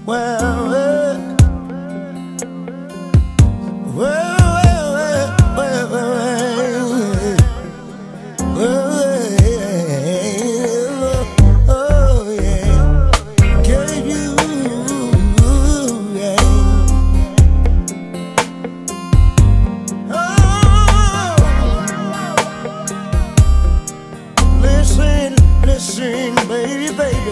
Well, well, well, oh yeah, gave you, yeah. Oh, listen, listen, baby, baby.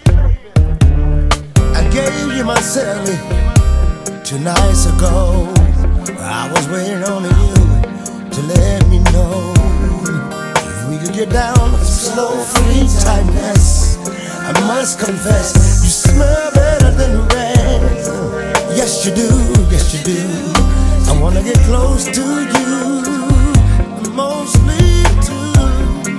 I gave you my Sally 2 nights ago. I was waiting on you to let me know if we could get down with some slow free tightness. I must confess, you smell better than rest. Yes you do, yes you do. I wanna get close to you, mostly too.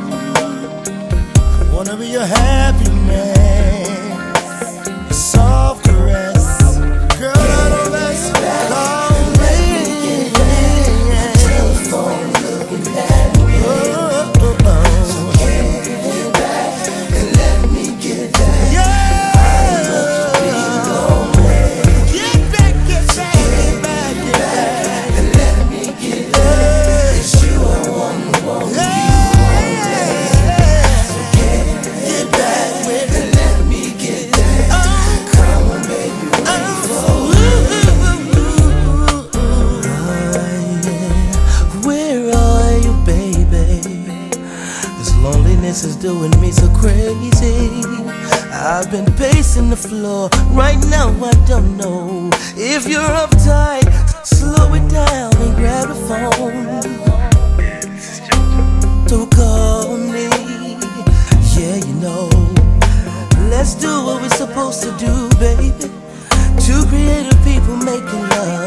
I wanna be your happiness, a soft caress. Girl, I know that's call me. Telephone looking at me. So can you get back and let me get back? Yeah. I know you've been lonely. Get back, get back, get back, get back, and let me get back. It's you I want you. So can you get back and let me get back? Come on, baby, wait for me. Where are you, baby? This loneliness is doing me so crazy. I've been pacing the floor. Right now I don't know if you're uptight. Slow it down and grab the phone. Don't call me. Yeah, you know. Let's do what we're supposed to do, baby. Two creative people making love.